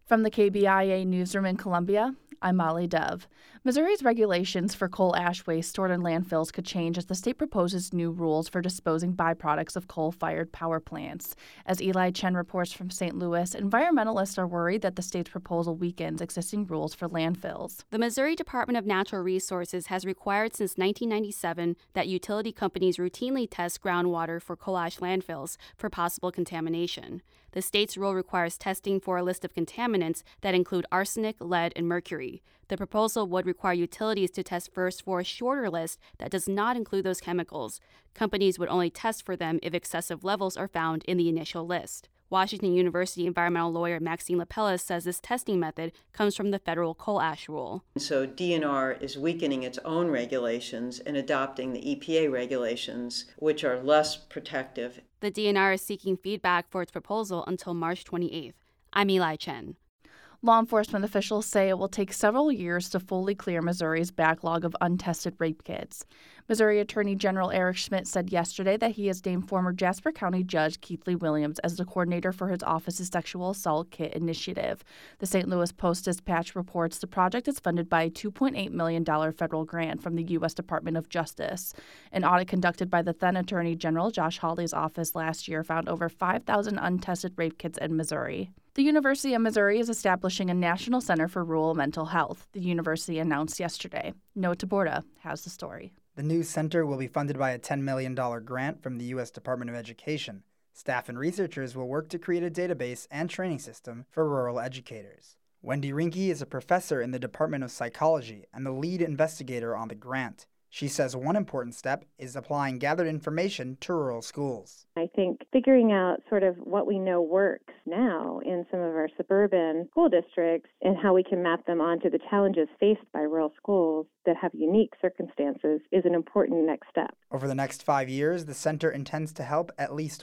From the KBIA newsroom in Columbia, I'm Molly Dove. Missouri's regulations for coal ash waste stored in landfills could change as the state proposes new rules for disposing byproducts of coal-fired power plants. As Eli Chen reports from St. Louis, environmentalists are worried that the state's proposal weakens existing rules for landfills. The Missouri Department of Natural Resources has required since 1997 that utility companies routinely test groundwater for coal ash landfills for possible contamination. The state's rule requires testing for a list of contaminants that include arsenic, lead, and mercury. The proposal would require utilities to test first for a shorter list that does not include those chemicals. Companies would only test for them if excessive levels are found in the initial list. Washington University environmental lawyer Maxine Lapellis says this testing method comes from the federal coal ash rule. So DNR is weakening its own regulations and adopting the EPA regulations, which are less protective. The DNR is seeking feedback for its proposal until March 28th. I'm Eli Chen. Law enforcement officials say it will take several years to fully clear Missouri's backlog of untested rape kits. Missouri Attorney General Eric Schmidt said yesterday that he has named former Jasper County Judge Keith Lee Williams as the coordinator for his office's sexual assault kit initiative. The St. Louis Post-Dispatch reports the project is funded by a $2.8 million federal grant from the U.S. Department of Justice. An audit conducted by the then Attorney General Josh Hawley's office last year found over 5,000 untested rape kits in Missouri. The University of Missouri is establishing a National Center for Rural Mental Health, the university announced yesterday. Noah Taborda has the story. The new center will be funded by a $10 million grant from the U.S. Department of Education. Staff and researchers will work to create a database and training system for rural educators. Wendy Rinke is a professor in the Department of Psychology and the lead investigator on the grant. She says one important step is applying gathered information to rural schools. I think figuring out sort of what we know works now in some of our suburban school districts and how we can map them onto the challenges faced by rural schools that have unique circumstances is an important next step. Over the next 5 years, the center intends to help at least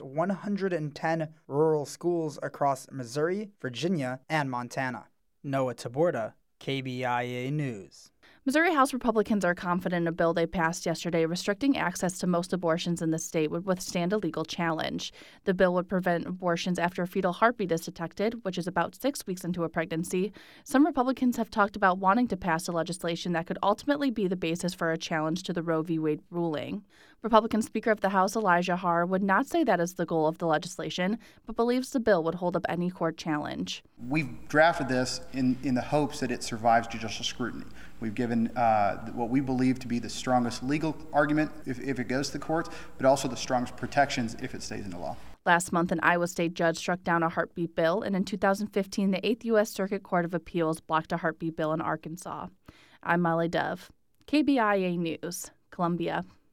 110 rural schools across Missouri, Virginia, and Montana. Noah Taborda, KBIA News. Missouri House Republicans are confident a bill they passed yesterday restricting access to most abortions in the state would withstand a legal challenge. The bill would prevent abortions after a fetal heartbeat is detected, which is about 6 weeks into a pregnancy. Some Republicans have talked about wanting to pass a legislation that could ultimately be the basis for a challenge to the Roe v. Wade ruling. Republican Speaker of the House Elijah Haahr would not say that is the goal of the legislation, but believes the bill would hold up any court challenge. We've drafted this in the hopes that it survives judicial scrutiny. We've given what we believe to be the strongest legal argument if it goes to the courts, but also the strongest protections if it stays in the law. Last month, an Iowa state judge struck down a heartbeat bill, and in 2015, the 8th U.S. Circuit Court of Appeals blocked a heartbeat bill in Arkansas. I'm Molly Dove, KBIA News, Columbia.